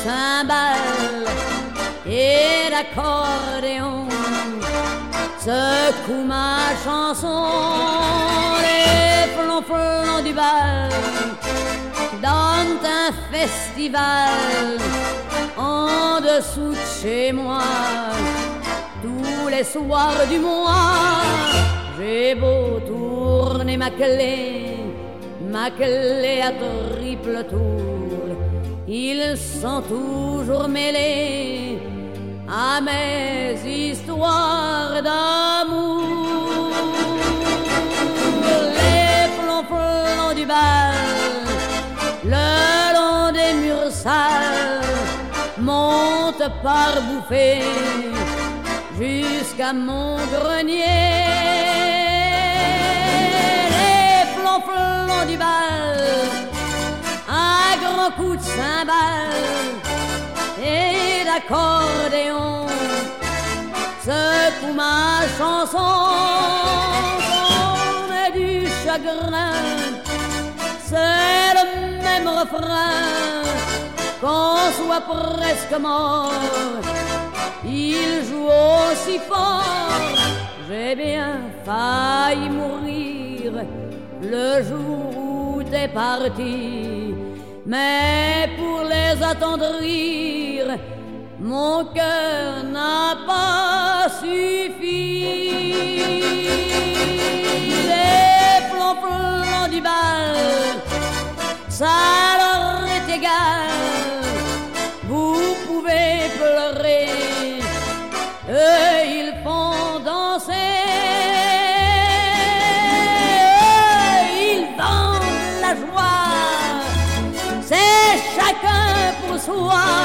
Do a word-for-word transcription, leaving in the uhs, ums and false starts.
cymbales et d'accordéon secoue ma chanson. Les flonflons du bal donnent un festival en dessous de chez moi. Tous les soirs du mois, j'ai beau tourner ma clé, ma clé à triple tour, ils sont toujours mêlés à mes histoires d'amour. Les flonflons du bal, le long des murs sales, montent par bouffées jusqu'à mon grenier. Les flonflons du bal, un grand coup de cymbale et d'accordéon secoue ma chanson. On est du chagrin, c'est le même refrain, qu'on soit presque mort, il joue aussi fort. J'ai bien failli mourir le jour où t'es parti, mais pour les attendrir, mon cœur n'a pas suffi. Les flonflons du bal, ça leur est égal, vous pouvez pleurer, eux ils font danser, eux ils vendent la joie, c'est chacun pour soi.